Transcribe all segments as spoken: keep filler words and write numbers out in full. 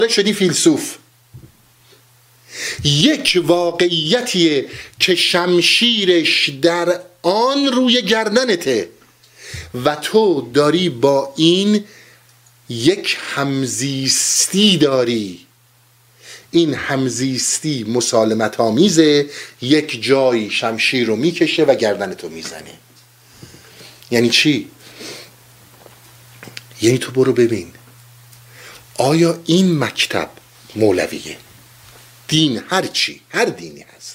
شدی فیلسوف. یک واقعیتیه که شمشیرش در آن روی گردنته و تو داری با این یک همزیستی داری. این همزیستی مسالمت آمیزه، یک جایی شمشیر رو میکشه و گردنتو میزنه. یعنی چی؟ یعنی تو برو ببین آیا این مکتب مولویه، دین، هر چی، هر دینی هست،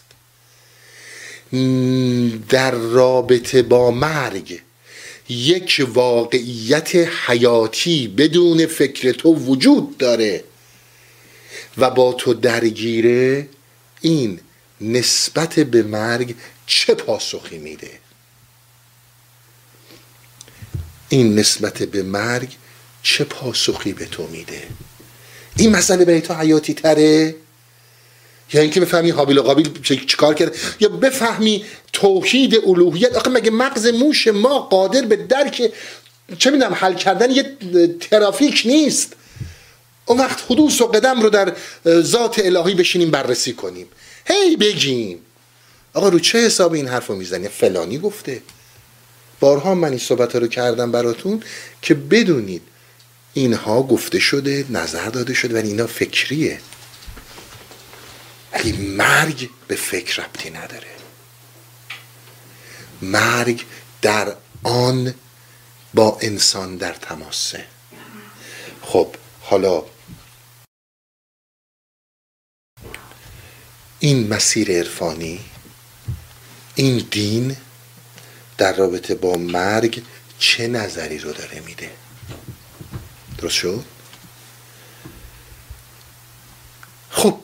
در رابطه با مرگ یک واقعیت حیاتی بدون فکر تو وجود داره و با تو درگیره، این نسبت به مرگ چه پاسخی میده؟ این نسبت به مرگ چه پاسخی به تو میده؟ این مسئله برای تو حیاتی تره یا اینکه بفهمی هابیل و قابیل چیکار کرد، یا بفهمی توحید الوهیت؟ آخه مگه مغز موش ما قادر به درک چه میدونم حل کردن یه ترافیک نیست؟ اون وقت حدوث و قدم رو در ذات الهی بشینیم بررسی کنیم، هی بگیم آقا رو چه حساب این حرف رو میزنی؟ فلانی گفته. بارها من این صحبت رو کردم براتون که بدونید اینها گفته شده، نظر داده شده، ولی اینا فکریه، ولی مرگ به فکر ربطی نداره. مرگ در آن با انسان در تماسه. خب حالا این مسیر عرفانی، این دین در رابطه با مرگ چه نظری رو داره میده؟ درست شد؟ خب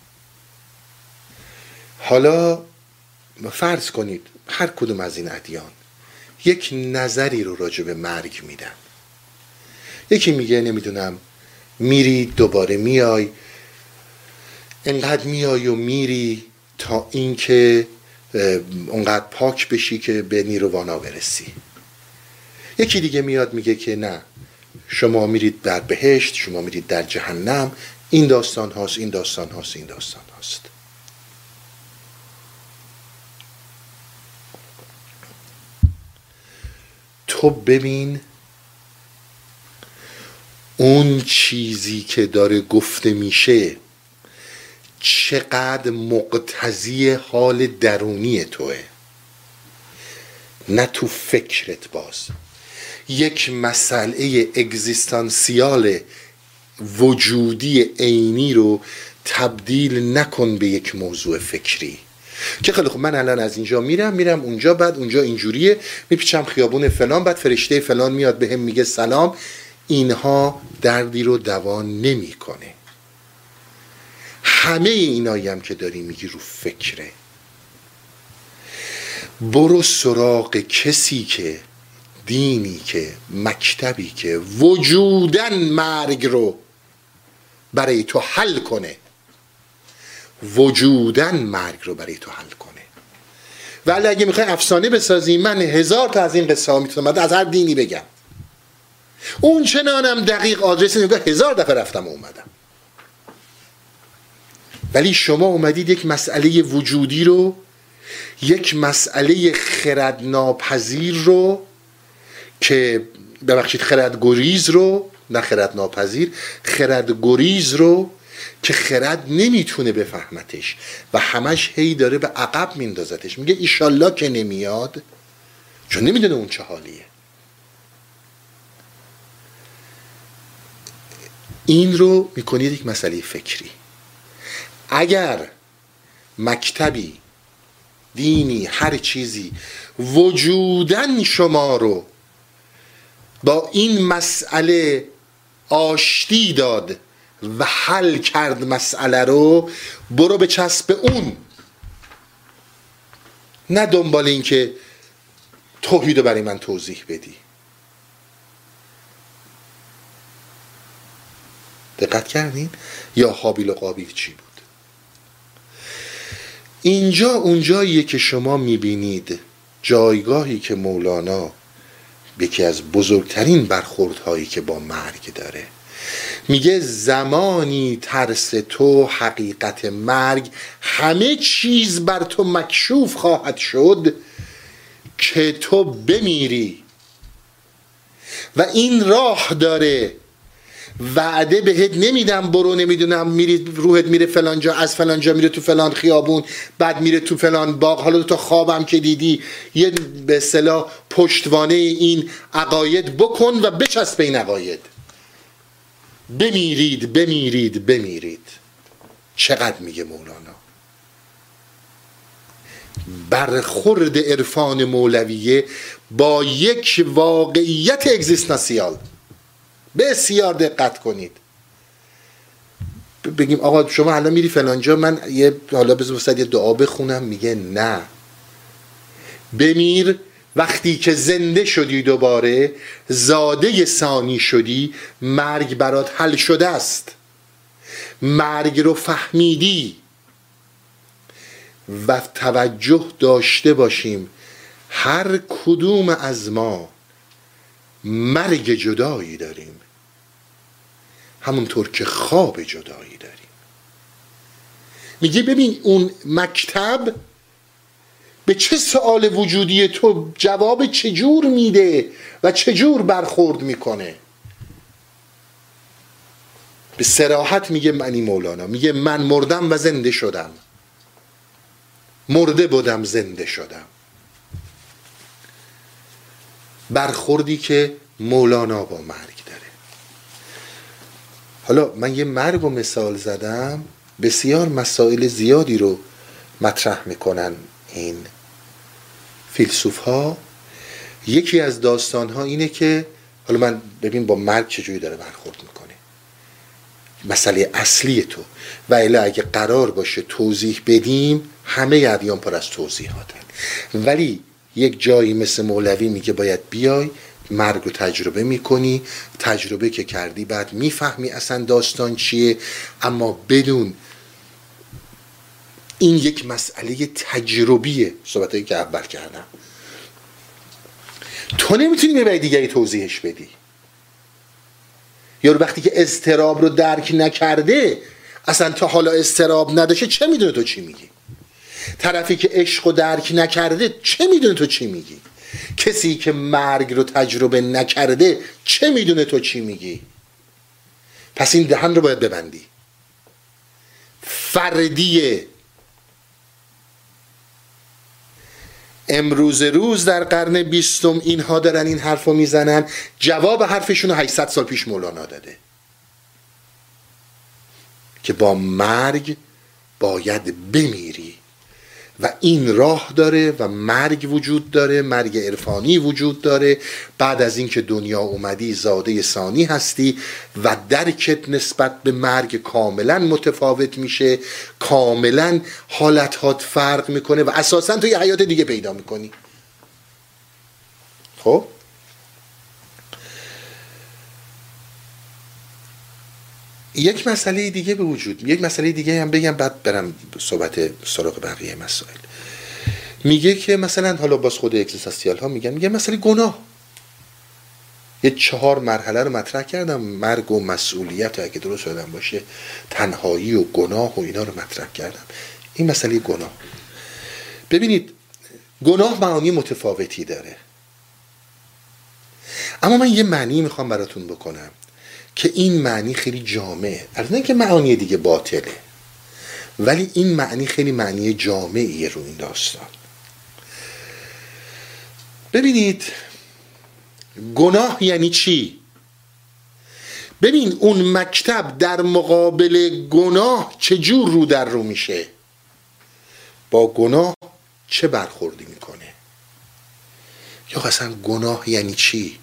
حالا فرض کنید هر کدوم از این ادیان یک نظری رو راجع به مرگ میدن. یکی میگه نمیدونم میری دوباره میای، انقدر میای و میری تا اینکه اونقدر پاک بشی که به نیروانا برسی. یکی دیگه میاد میگه که نه، شما میرید در بهشت، شما میرید در جهنم، این داستان هاست، این داستان هاست، این داستان هاست. تو ببین اون چیزی که داره گفته میشه چقدر مقتضی حال درونی توه، نه تو فکرت. باز یک مسئله اگزیستانسیال وجودی عینی رو تبدیل نکن به یک موضوع فکری که خیلی خب من الان از اینجا میرم میرم اونجا، بعد اونجا اینجوریه، میپیچم خیابون فلان، بعد فرشته فلان میاد بهم میگه سلام. اینها دردی رو دوا نمیکنه. همه اینایی هم که داری میگی رو فکره. برو سراغ کسی که دینی که مکتبی که وجودن مرگ رو برای تو حل کنه، وجودن مرگ رو برای تو حل کنه. ولی اگه میخوای افسانه بسازی، من هزار تا از این قصه ها میتونم از هر دینی بگم، اون چنانم دقیق آدرس نگاه هزار دفعه رفتم و اومدم. ولی شما اومدید یک مسئله وجودی رو، یک مسئله خردناپذیر رو که ببخشید خردگریز رو، نه خردناپذیر، خردگریز رو که خرد نمیتونه بفهمتش و همش هی داره به عقب میندازتش، میگه ایشالله که نمیاد، چون نمیدونه اون چه حالیه. این رو میکنید یک مسئله فکری. اگر مکتبی، دینی، هر چیزی وجودن شما رو با این مسئله آشتی داد و حل کرد مسئله رو، برو به چسب اون، نه دنبال این که توحید رو برای من توضیح بدی. دقت کردین؟ یا هابیل و قابیل چی بود؟ اینجا اونجاییه که شما میبینید جایگاهی که مولانا یکی از بزرگترین برخوردهایی که با مرگ داره، میگه زمانی ترس تو حقیقت مرگ، همه چیز بر تو مکشوف خواهد شد که تو بمیری و این راه داره. وعده بهت نمیدم برو نمیدونم میری روحت میره فلان جا، از فلان جا میره تو فلان خیابون، بعد میره تو فلان باغ، حالا تو خوابم که دیدی یه به اصطلاح پشتوانه این عقاید بکن و بچسب این عقاید. بمیرید بمیرید بمیرید. چقدر میگه مولانا. برخورد عرفان مولویه با یک واقعیت اگزیستانسیال. بسیار دقت کنید. بگیم آقا شما الان میری فلانجا، من یه حالا بذار یه دعا بخونم، میگه نه، بمیر. وقتی که زنده شدی دوباره زاده ثانی شدی، مرگ برات حل شده است، مرگ رو فهمیدی. و توجه داشته باشیم هر کدوم از ما مرگ جدایی داریم، همونطور که خواب جدایی داریم. میگه ببین اون مکتب به چه سؤال وجودی تو جواب چجور میده و چجور برخورد میکنه. به صراحت میگه معنی مولانا، میگه من مردم و زنده شدم، مرده بودم زنده شدم. برخوردی که مولانا با مرگ داره. حالا من یه مرگ و مثال زدم، بسیار مسائل زیادی رو مطرح میکنن این فیلسوف ها. یکی از داستان ها اینه که حالا من ببین با مرگ چجوری داره برخورد میکنه، مسئله اصلی تو. و الا اگه قرار باشه توضیح بدیم همه ادیان پر از توضیحاتن، ولی یک جایی مثل مولوی میگه باید بیای مرگ رو تجربه میکنی، تجربه که کردی بعد میفهمی اصلا داستان چیه. اما بدون این یک مسئله تجربیه، صحبتایی که اول کردم، تو نمیتونی به برای دیگری توضیحش بدی. یارو وقتی که اضطراب رو درک نکرده، اصلا تا حالا اضطراب نداشته، چه میدونه تو چی میگی؟ طرفی که عشق رو درک نکرده چه میدونه تو چی میگی؟ کسی که مرگ رو تجربه نکرده چه میدونه تو چی میگی؟ پس این دهن رو باید ببندی. فردیه. امروز روز در قرن بیستم اینها دارن این حرف رو میزنن. جواب حرفشون رو هشتصد سال پیش مولانا داده که با مرگ باید بمیری و این راه داره و مرگ وجود داره، مرگ عرفانی وجود داره. بعد از اینکه دنیا اومدی زاده ثانی هستی و درکت نسبت به مرگ کاملا متفاوت میشه، کاملا حالتات فرق میکنه و اساسا تو یه حیات دیگه پیدا میکنی. خب یک مسئله دیگه به وجود، یک مسئله دیگه هم بگم بعد برم صحبت سراغ بقیه مسائل. میگه که مثلا حالا باز خود اگزیستانسیال ها میگن، میگه مسئله گناه. یه چهار مرحله رو مطرح کردم، مرگ و مسئولیت اگه درست یادم باشه، تنهایی و گناه و اینا رو مطرح کردم. این مسئله گناه، ببینید گناه معانی متفاوتی داره، اما من یه معنی میخوام براتون بکنم که این معنی خیلی جامعه، البته نه که معانی دیگه باطله، ولی این معنی خیلی معنی جامعیه رو این داستان. ببینید گناه یعنی چی؟ ببین اون مکتب در مقابل گناه چجور رو در رو میشه، با گناه چه برخوردی میکنه، یا اصلا گناه یعنی چی؟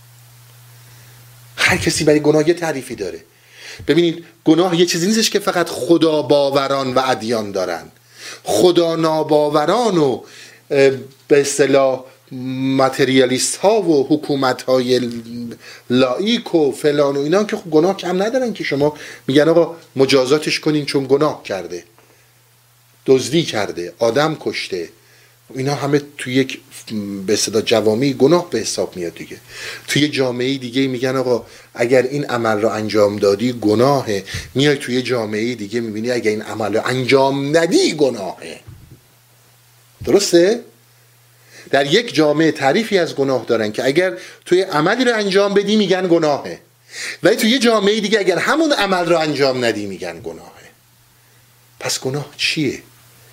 هر کسی برای گناه یه تعریفی داره. ببینید گناه یه چیزی نیستش که فقط خدا باوران و ادیان دارن. خدا ناباوران و به اصطلاح ماتریالیست ها و حکومت های لایک و فلان و اینا که گناه کم ندارن، که شما میگن آقا مجازاتش کنین چون گناه کرده، دزدی کرده، آدم کشته اینا همه توی یک به اصطلاح جوامعی گناه به حساب میاد دیگه. توی جامعه دیگه میگن آقا اگر این عمل رو انجام دادی گناهه، میای توی جامعه دیگه میبینی اگر این عمل رو انجام ندی گناهه. درسته؟ در یک جامعه تعریفی از گناه دارن که اگر توی عملی رو انجام بدی میگن گناهه، ولی توی جامعه دیگه اگر همون عمل رو انجام ندی میگن گناهه. پس گناه چیه؟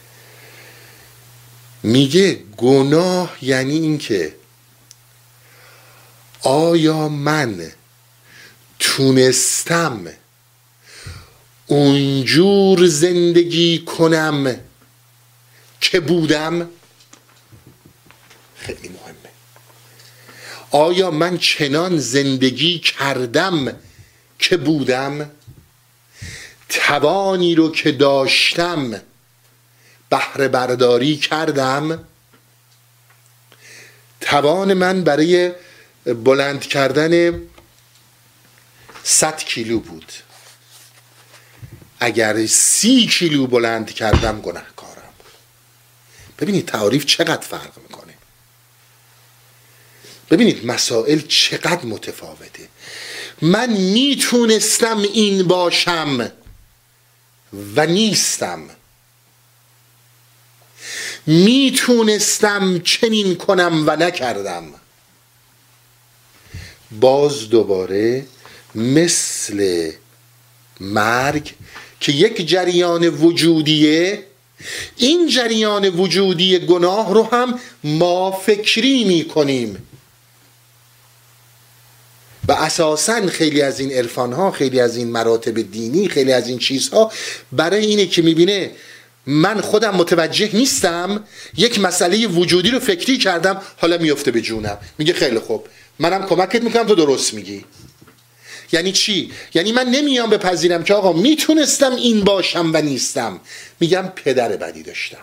میگه گناه یعنی این که آیا من تونستم اونجور زندگی کنم که بودم؟ خیلی مهمه. آیا من چنان زندگی کردم که بودم؟ توانی رو که داشتم بهره برداری کردم؟ توان من برای بلند کردن صد کیلو بود، اگر سی کیلو بلند کردم گناهکارم. ببینید تعریف چقدر فرق میکنه، ببینید مسائل چقدر متفاوته. من میتونستم این باشم و نیستم، میتونستم چنین کنم و نکردم. باز دوباره مثل مرگ که یک جریان وجودیه، این جریان وجودی گناه رو هم ما فکری میکنیم و اساساً خیلی از این عرفان‌ها، خیلی از این مراتب دینی، خیلی از این چیزها برای اینه که میبینه من خودم متوجه نیستم، یک مسئله وجودی رو فکری کردم، حالا میفته به جونم، میگه خیلی خوب منم کمکت میکنم تو درست میگی. یعنی چی؟ یعنی من نمیام بپذیرم که آقا میتونستم این باشم و نیستم، میگم پدر بدی داشتم،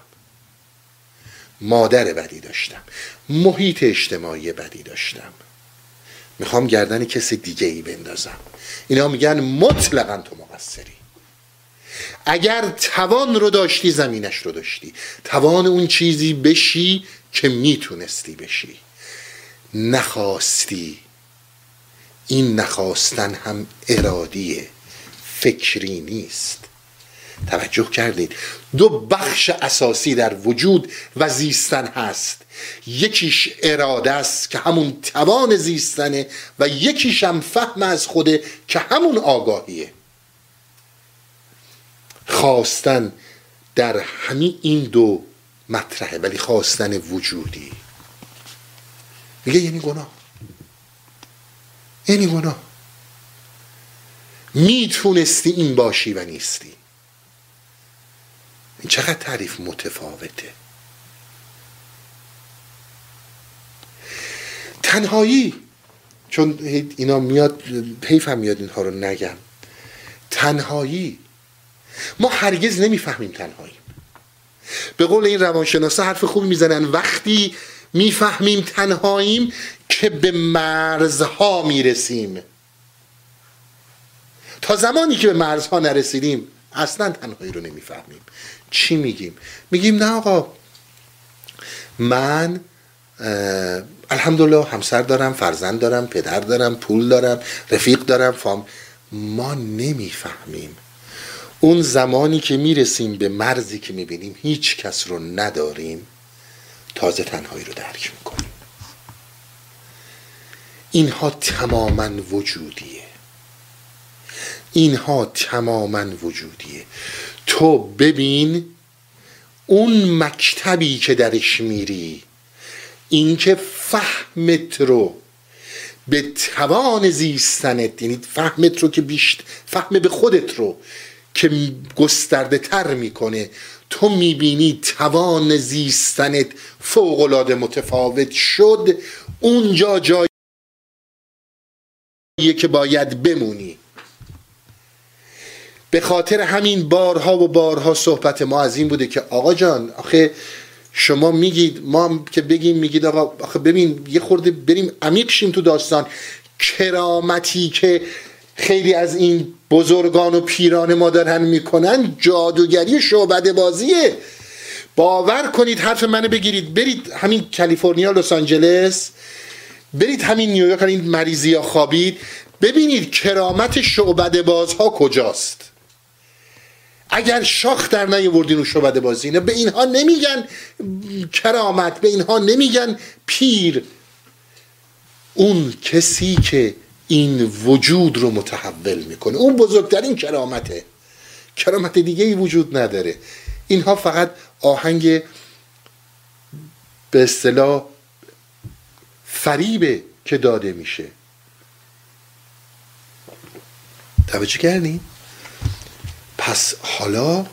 مادر بدی داشتم، محیط اجتماعی بدی داشتم، میخوام گردن کسی دیگه ای بندازم. اینا میگن مطلقاً تو مقصری. اگر توان رو داشتی زمینش رو داشتی، توان اون چیزی بشی که میتونستی بشی، نخواستی. این نخواستن هم ارادیه، فکری نیست. توجه کردید؟ دو بخش اساسی در وجود و زیستن هست، یکیش اراده است که همون توان زیستنه و یکیش هم فهم از خوده که همون آگاهیه. خواستن در همین این دو مطرحه، ولی خواستن وجودی میگه یعنی گناه، یعنی گناه. میتونستی این باشی و نیستی. این چقدر تعریف متفاوته. تنهایی، چون اینا میاد حیفم میاد اینها رو نگم. تنهایی، ما هرگز نمیفهمیم تنهاییم. به قول این روانشناسا حرف خوبی میزنن، وقتی میفهمیم تنهاییم که به مرزها میرسیم. تا زمانی که به مرزها نرسیدیم اصلا تنهایی رو نمیفهمیم. چی میگیم؟ میگیم نه آقا من الحمدلله همسر دارم، فرزند دارم، پدر دارم، پول دارم، رفیق دارم، فام. ما نمیفهمیم. اون زمانی که میرسیم به مرزی که میبینیم هیچ کس رو نداریم، تازه تنهایی رو درک میکنیم. اینها تماماً وجودیه، اینها تماماً وجودیه. تو ببین اون مکتبی که درش میری، این که فهمت رو به توان زیستنت، یعنی فهمت رو که بیشتر فهم به خودت رو که گسترده تر میکنه، تو میبینی توان زیستنت فوق‌العاده متفاوت شد. اونجا جاییه که باید بمونی. به خاطر همین بارها و بارها صحبت ما از این بوده که آقا جان آخه شما میگید، ما هم که بگیم میگید آقا آخه ببین یه خورده بریم عمیق شیم تو داستان. کرامتی که خیلی از این بزرگان و پیران ما دارن میکنن جادوگری و شعبده بازیه. باور کنید حرف منو بگیرید، برید همین کالیفرنیا، لس آنجلس، برید همین نیویورک، این مریضی ها خوابید، ببینید کرامت شعبده بازها کجاست. اگر شاخ در نیاوردین و شعبده بازی، به اینها نمیگن کرامت، به اینها نمیگن پیر. اون کسی که این وجود رو متحول میکنه، اون بزرگترین کرامته. کرامت دیگه ای وجود نداره. اینها فقط آهنگ به اصطلاح فریبه که داده میشه. توجه کردین؟ پس حالا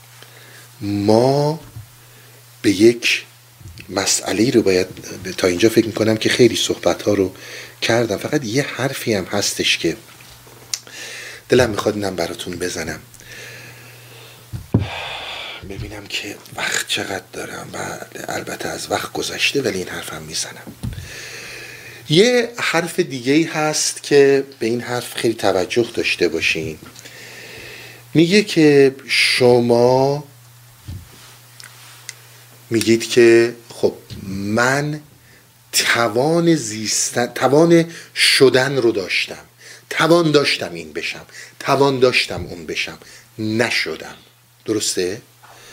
ما به یک مسئله رو باید، تا اینجا فکر میکنم که خیلی صحبت ها رو کردم، فقط یه حرفی هم هستش که دلم میخواد اینم براتون بزنم. ببینم که وقت چقدر دارم. بله البته از وقت گذشته، ولی این حرفم میزنم. یه حرف دیگه هست که به این حرف خیلی توجه داشته باشین. میگه که شما میگید که خب من توان زیستن، توان شدن رو داشتم، توان داشتم این بشم، توان داشتم اون بشم، نشدم. درسته؟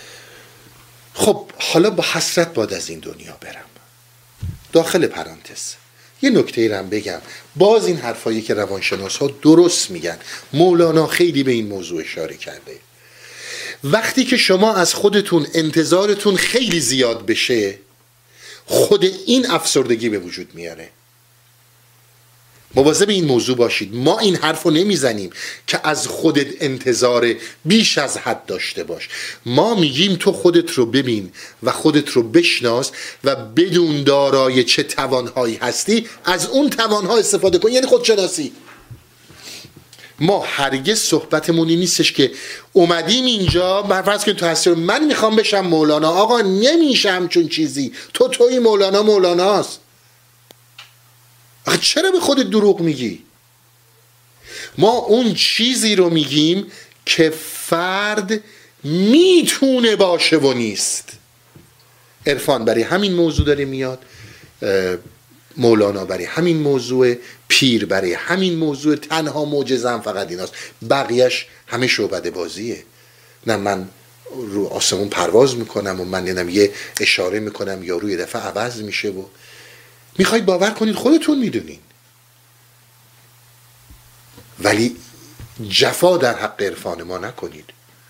خب حالا با حسرت باید از این دنیا برم. داخل پرانتز یه نکته رو هم بگم، باز این حرفایی که روانشناس ها درست میگن، مولانا خیلی به این موضوع اشاره کرده. وقتی که شما از خودتون انتظارتون خیلی زیاد بشه، خود این افسردگی به وجود میاره. مواظب این موضوع باشید. ما این حرف رو نمیزنیم که از خودت انتظار بیش از حد داشته باش. ما میگیم تو خودت رو ببین و خودت رو بشناس و بدون دارای چه توانهایی هستی از اون توانها استفاده کن. یعنی خودشناسی. ما هرگز صحبتمونی نیستش که اومدیم اینجا فرض کن تو هستی من میخوام بشم مولانا. آقا نمیشم چون چیزی. تو توی مولانا مولاناست. آخه چرا به خودت دروغ میگی؟ ما اون چیزی رو میگیم که فرد میتونه باشه و نیست. عرفان برای همین موضوع داره میاد، مولانا برای همین موضوع، پیر برای همین موضوع. تنها معجزه هم فقط ایناست، بقیهش همه شعبده بازیه. نه من رو آسمون پرواز میکنم و من دیدم یه اشاره میکنم یا روی دفعه عوض میشه و میخواید باور کنید خودتون میدونین، ولی جفا در حق عرفان ما نکنید.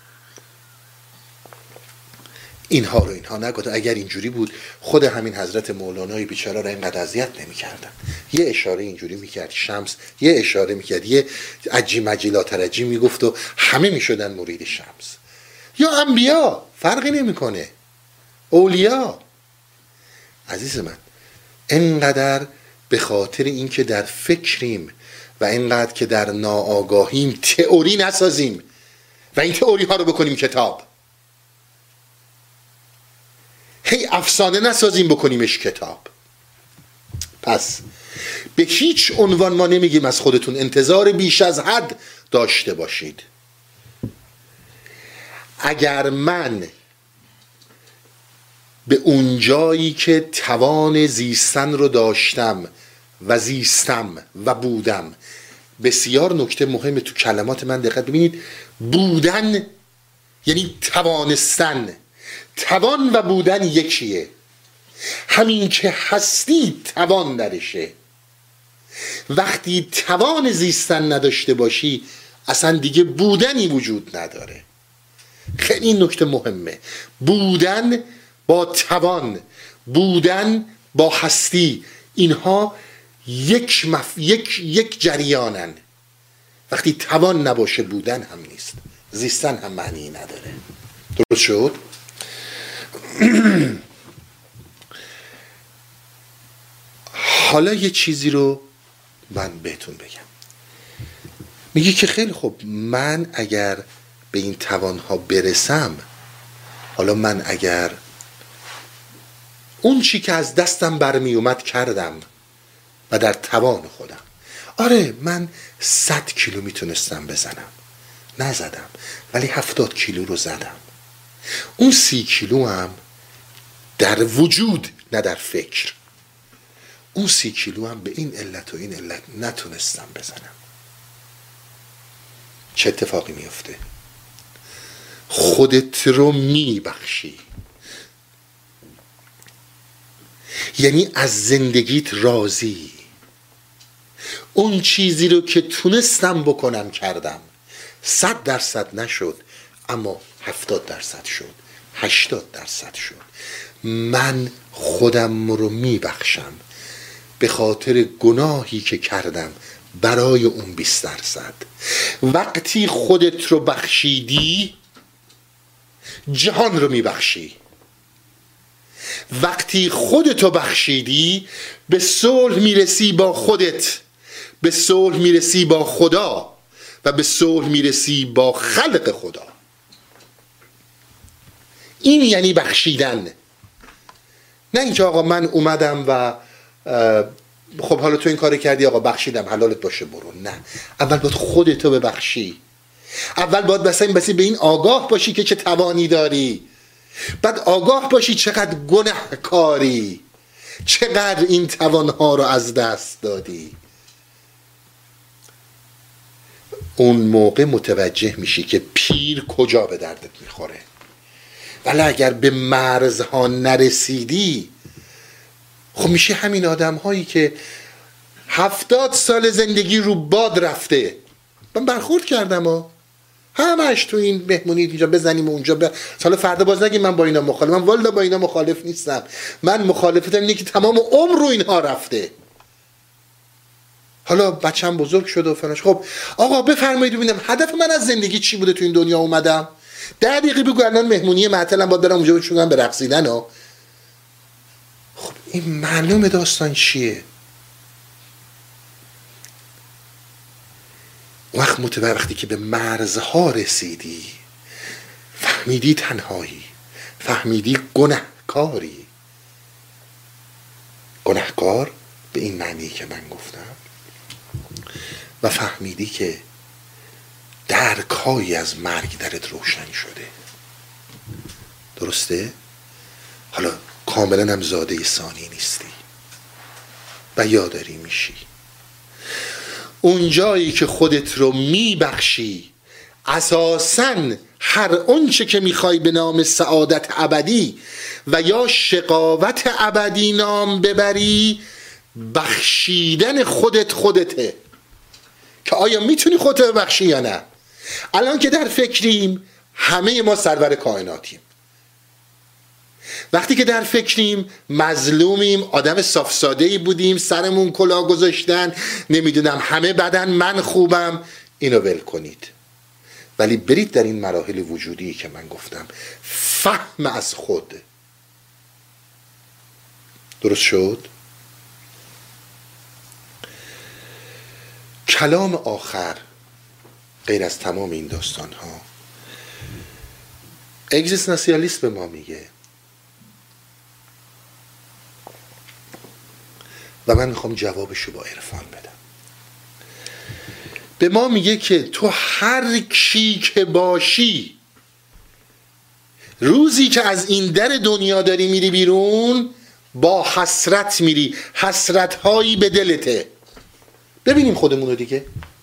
اینها رو اینها نگفت. اگر اینجوری بود خود همین حضرت مولانای بیچاره را اینقدر اذیت نمی‌کردن. یه اشاره اینجوری میکرد شمس، یه اشاره میکرد، یه عجی مجی لا ترجی میگفت و همه میشدن مرید شمس. یا انبیا، فرقی نمیکنه، اولیا. عزیز من، اینقدر به خاطر اینکه در فکریم و اینقدر که در ناآگاهیم تئوری نسازیم و این تئوری ها رو بکنیم کتاب. هی افسانه نسازیم بکنیمش کتاب. پس به هیچ عنوان ما نمیگیم از خودتون انتظار بیش از حد داشته باشید. اگر من به اون جایی که توان زیستن رو داشتم و زیستم و بودم، بسیار نکته مهم تو کلمات من دقت ببینید، بودن یعنی توانستن. توان و بودن یکیه. همین که هستی توان درشه. وقتی توان زیستن نداشته باشی اصلا دیگه بودنی وجود نداره. خیلی این نکته مهمه. بودن با توان، بودن با هستی، اینها یک, مف... یک... یک جریانن. وقتی توان نباشه بودن هم نیست، زیستن هم معنی نداره. درست شد؟ حالا یه چیزی رو من بهتون بگم. میگی که خیلی خوب، من اگر به این توانها برسم، حالا من اگر اون چی که از دستم برمی اومد کردم و در توان خودم، آره من صد کیلو میتونستم بزنم، نزدم، ولی هفتاد کیلو رو زدم. اون سی کیلو هم در وجود نه در فکر. اون سی کیلو هم به این علت و این علت نتونستم بزنم. چه اتفاقی میفته؟ خودت رو میبخشی، یعنی از زندگیت راضی. اون چیزی رو که تونستم بکنم کردم، صد درصد نشد اما هفتاد درصد شد، هشتاد درصد شد. من خودم رو میبخشم به خاطر گناهی که کردم برای اون بیست درصد. وقتی خودت رو بخشیدی جهان رو میبخشی. وقتی خودت رو بخشیدی به صلح میرسی با خودت، به صلح میرسی با خدا و به صلح میرسی با خلق خدا. این یعنی بخشیدن. نه اینکه آقا من اومدم و خب حالا تو این کار کردی آقا بخشیدم حلالت باشه برو. نه، اول باید خودتو ببخشی. اول باید مثلا بسی به این آگاه باشی که چه توانی داری، بعد آگاه باشی چقدر گناهکاری، چقدر این توانها رو از دست دادی. اون موقع متوجه میشی که پیر کجا به دردت میخوره. ولی اگر به مرزها نرسیدی خب میشه همین آدم هایی که هفتاد سال زندگی رو باد رفته. من برخورد کردم ها، همش تو این مهمونی اینجا بزنیم و اونجا ب... سال فردا باز نگیم من با اینا مخالف. من والله با اینا مخالف نیستم. من مخالفتم اینه که تمام عمر رو اینها رفته. حالا بچم بزرگ شده و فلانش. خب آقا بفرمایید ببینم هدف من از زندگی چی بوده تو این دنیا اومدم؟ ده دقیقه بگو الان مهمونی معطلم باید برم اونجا بشونم به رقصیدن ها. خب این معلومه داستان چیه. وقت متوجه وقتی که به مرزها رسیدی فهمیدی تنهایی، فهمیدی گناهکاری. گناهکار به این معنی که من گفتم، و فهمیدی که درکایی از مرگ درت روشن شده. درسته؟ حالا کاملا هم زاده ثانی نیستی و یاداری میشی. اون جایی که خودت رو میبخشی اساساً هر اونچه که میخوای به نام سعادت ابدی و یا شقاوت ابدی نام ببری، بخشیدن خودت خودته. که آیا میتونی خودت ببخشی یا نه؟ الان که در فکریم همه ما سرور کائناتیم. وقتی که در فکریم مظلومیم، آدم صاف ساده‌ای بودیم، سرمون کلاه گذاشتن، نمیدونم همه بدن من خوبم، اینو ول کنید. ولی برید در این مراحل وجودی که من گفتم، فهم از خود. درست شد؟ کلام آخر غیر از تمام این داستان ها اگزیستانسیالیسم به ما میگه و من میخوام جوابشو با عرفان بدم. به ما میگه که تو هر کی که باشی، روزی که از این در دنیا داری میری بیرون با حسرت میری، حسرت هایی به دلته. ببینیم خودمون رو دیگه،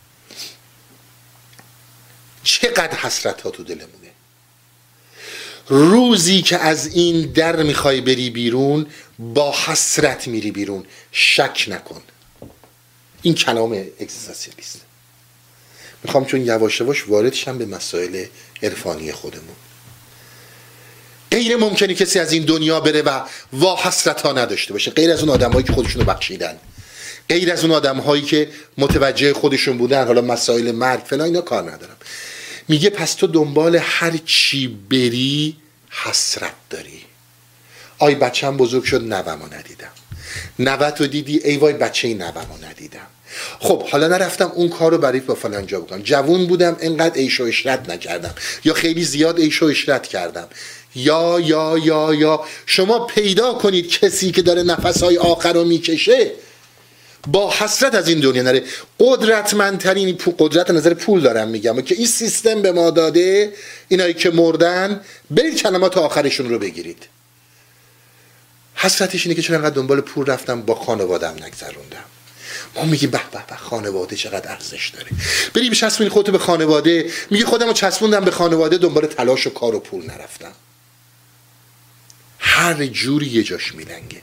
چقدر حسرت ها تو دلمونه. روزی که از این در میخوای بری بیرون با حسرت میری بیرون، شک نکن. این کلام اگزیستانسیالیست. میخوام چون یواش یواش وارد شم به مسائل عرفانی خودمون. غیر ممکنه کسی از این دنیا بره و وا حسرت ها نداشته باشه، غیر از اون آدم هایی که خودشونو بخشیدن، غیر از اون آدم هایی که متوجه خودشون بودن، حالا مسائل مرگ فلان اینا کار ندارم. میگه پس تو دنبال هر چی بری حسرت داری. آی بچه‌م بزرگ شد نوامو ندیدم، نوتو دیدی ای وای بچه نوامو ندیدم. خب حالا نرفتم اون کارو برای با فلان جا بکنم، جوون بودم انقدر عیش و عشرت نکردم، یا خیلی زیاد عیش و عشرت کردم، یا یا یا یا شما پیدا کنید کسی که داره نفسهای آخر رو میکشه با حسرت از این دنیا نره. قدرتمندترین قدرت نظر پول دارم میگم که این سیستم به ما داده، اینایی که مردن برید کلمات آخرشون رو بگیرید. حسرتش اینه که چرا انقدر دنبال پول رفتم با خانوادم نگذروندم. ما میگیم به به به خانواده چقدر ارزش داره. بری بچسبونی خودتو به خانواده، میگی خودمو چسبوندم به خانواده، دنبال تلاش و کار و پول نرفتم. هر جوری یه جاش میلنگه.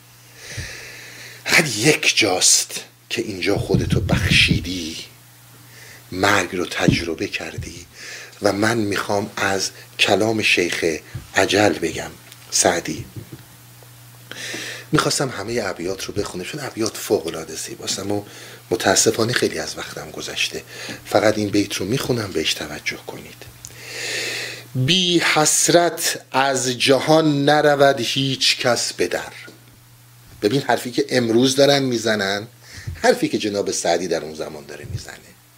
فقط یک جاست که اینجا خودتو بخشیدی، مرگ رو تجربه کردی. و من میخوام از کلام شیخ اجل بگم، سعدی. میخواستم همه ابیات رو بخونم چون ابیات فوق العاده زیباست، اما متاسفانه خیلی از وقتم گذشته. فقط این بیت رو میخونم، بهش توجه کنید. بی حسرت از جهان نرود هیچ کس به در. ببین حرفی که امروز دارن میزنن، حرفی که جناب سعدی در اون زمان داره میزنه.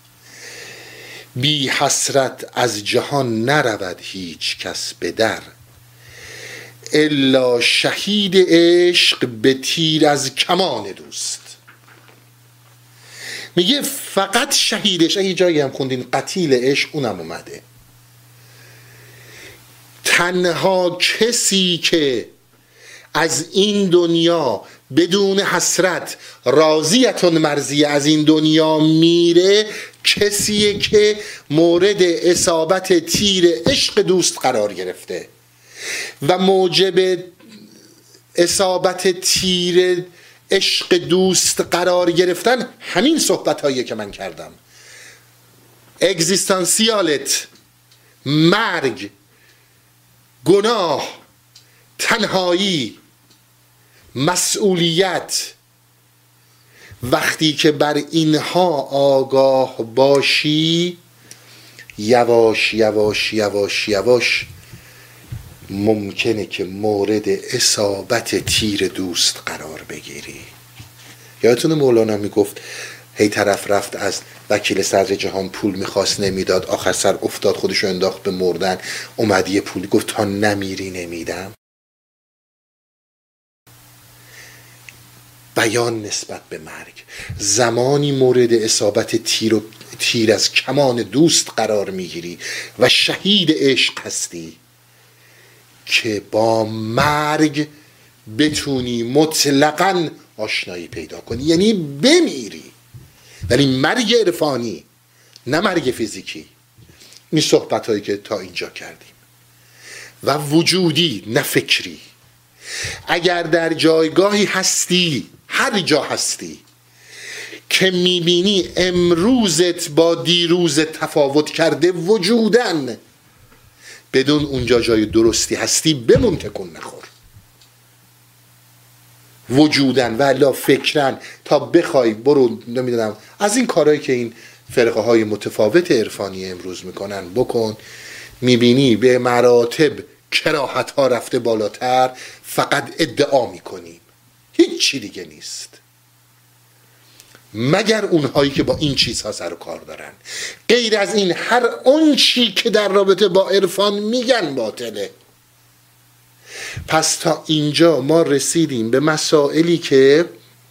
بی حسرت از جهان نرود هیچ کس به در، الا شهید عشق به تیر از کمان دوست. میگه فقط شهیدش، اگه جایی هم خوندین قتیل عشق اونم اومده. تنها کسی که از این دنیا بدون حسرت راضیتون مرضیه از این دنیا میره، کسیه که مورد اصابت تیر عشق دوست قرار گرفته. و موجب اصابت تیر عشق دوست قرار گرفتن همین صحبت هایی که من کردم. اگزیستانسیالت، مرگ، گناه، تنهایی، مسئولیت. وقتی که بر اینها آگاه باشی، یواش یواش یواش یواش ممکنه که مورد اصابت تیر دوست قرار بگیری. یادتونه مولانا میگفت هی طرف رفت از وکیل صدر جهان پول میخواست نمیداد، آخر سر افتاد خودشو انداخت به مردن، اومد یه پولی گفت تا نمیری نمیدم. بیان نسبت به مرگ، زمانی مورد اصابت تیر و تیر از کمان دوست قرار میگیری و شهید عشق هستی که با مرگ بتونی مطلقاً آشنایی پیدا کنی، یعنی بمیری، ولی مرگ عرفانی، نه مرگ فیزیکی. این صحبت هایی که تا اینجا کردیم. و وجودی، نه فکری. اگر در جایگاهی هستی، هر جا هستی، که میبینی امروزت با دیروز تفاوت کرده وجودن، بدون اونجا جای درستی هستی، بمون تکون نخور. وجودن و الا فکرن تا بخوای برو نمیدونم از این کارهایی که این فرقه های متفاوت عرفانی امروز میکنن بکن، میبینی به مراتب کراهت ها رفته بالاتر، فقط ادعا میکنیم، هیچ چی دیگه نیست مگر اونهایی که با این چیزها سر و کار دارن. غیر از این هر اون چی که در رابطه با عرفان میگن باطله. پس تا اینجا ما رسیدیم به مسائلی که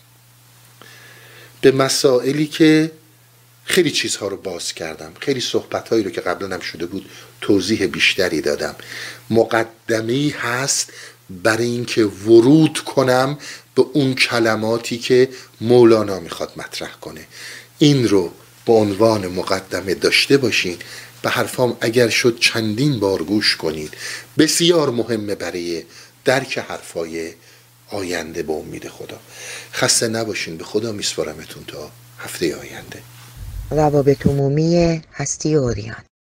به مسائلی که خیلی چیزها رو باز کردم، خیلی صحبتهایی رو که قبلا هم شده بود توضیح بیشتری دادم. مقدمه‌ای هست برای اینکه ورود کنم به اون کلماتی که مولانا میخواد مطرح کنه. این رو به عنوان مقدمه داشته باشین. به حرفام اگر شد چندین بار گوش کنید، بسیار مهمه برای درک حرفای آینده. به امید خدا خسته نباشین. به خدا میسپارمتون تا هفته آینده. روابط عمومی هستی اوریان.